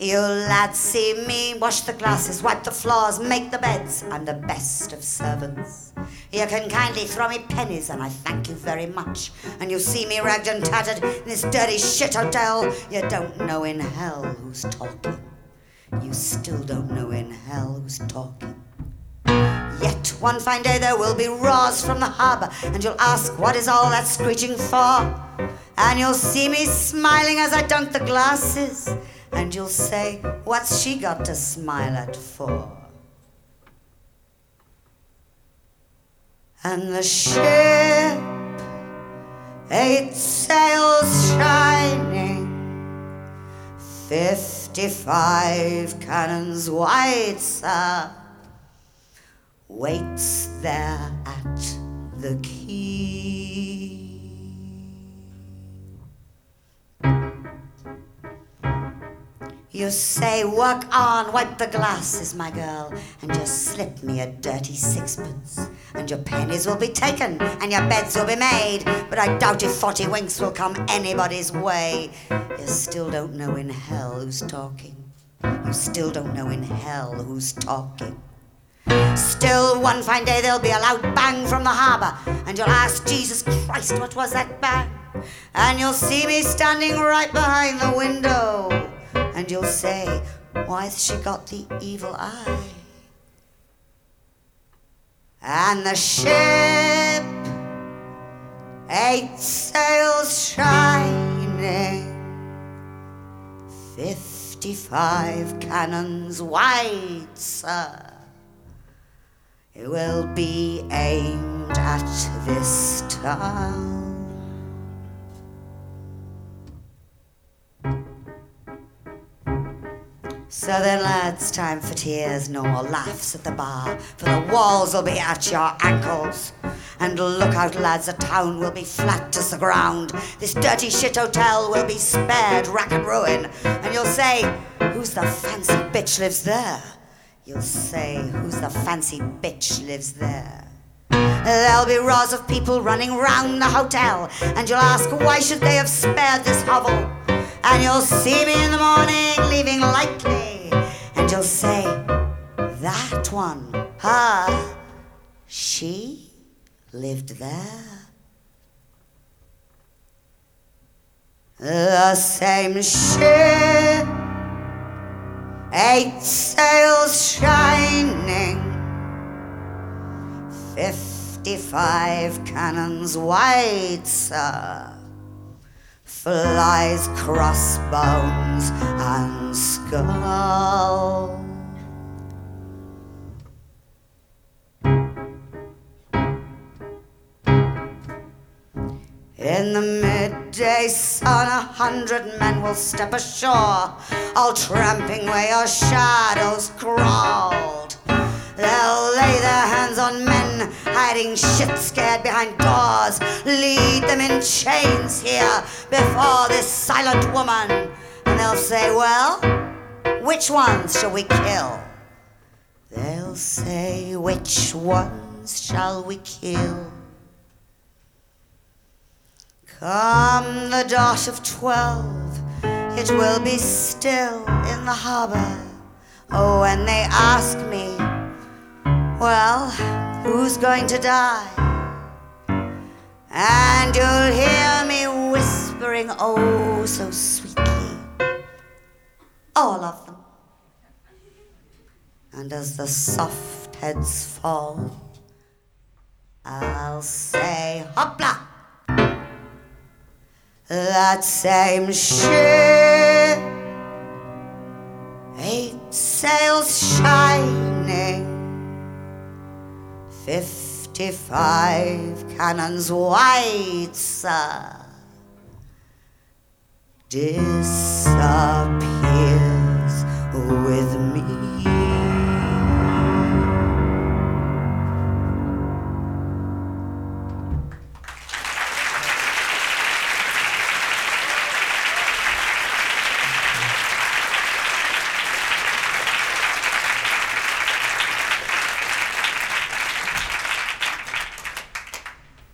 You lads see me wash the glasses, wipe the floors, make the beds. I'm the best of servants. You can kindly throw me pennies and I thank you very much. And you see me ragged and tattered in this dirty shit hotel. You don't know in hell who's talking. You still don't know in hell who's talking. Yet one fine day there will be roars from the harbour, and you'll ask what is all that screeching for? And you'll see me smiling as I dunk the glasses, and you'll say, what's she got to smile at for? And the ship, 8 sails shining, 55 cannons wide, sir, waits there at the quay. You say, work on, wipe the glasses, my girl, and just slip me a dirty sixpence, and your pennies will be taken, and your beds will be made, but I doubt if 40 winks will come anybody's way. You still don't know in hell who's talking. You still don't know in hell who's talking. Still, one fine day there'll be a loud bang from the harbour, and you'll ask, Jesus Christ, what was that bang? And you'll see me standing right behind the window, and you'll say, why's she got the evil eye? And the ship, 8 sails shining, 55 cannons wide, sir, it will be aimed at this town. So then, lads, time for tears, no more laughs at the bar, for the walls will be at your ankles. And look out, lads, the town will be flat as the ground. This dirty shit hotel will be spared rack and ruin. And you'll say, who's the fancy bitch lives there? You'll say, who's the fancy bitch lives there? There'll be rows of people running round the hotel, and you'll ask, why should they have spared this hovel? And you'll see me in the morning leaving lightly, and you'll say, that one, her, she lived there. The same ship, 8 sails shining, 55 cannons wide, sir, flies, crossbones, and skull. In the midday sun, 100 men will step ashore, all tramping where your shadows crawled. They'll lay their hands on men hiding shit scared behind doors, lead them in chains here before this silent woman, and they'll say, well, which ones shall we kill? They'll say, which ones shall we kill? Come the dot of 12, it will be still in the harbour. Oh, when they ask me, well, who's going to die? And you'll hear me whispering, oh, so sweetly, all of them. And as the soft heads fall, I'll say, hopla! That same ship, 8 sails shining, 55 cannons wide, sir, disappear.